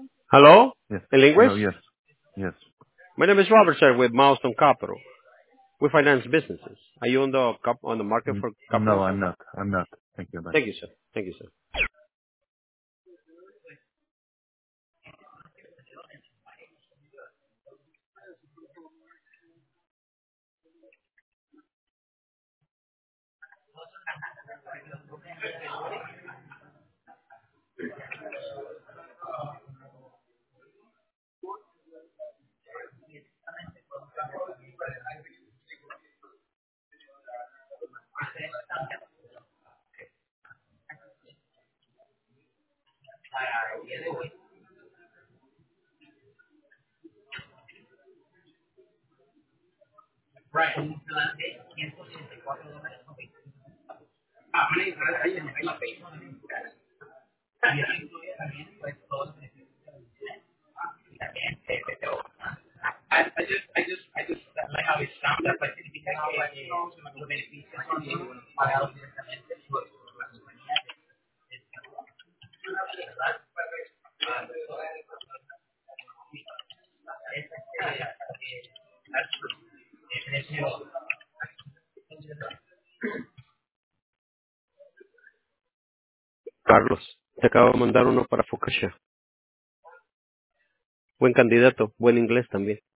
Hello? Yes. In English? Hello. Yes. Yes. My name is Robert, sir, with Milestone Capital. We finance businesses. Are you on the market for No, capital, I'm sir? not. I'm not. Thank you. Bye. Thank you, sir. Thank you, sir. Carlos, te acabo de mandar uno para Focaccia. Buen candidato, buen inglés también.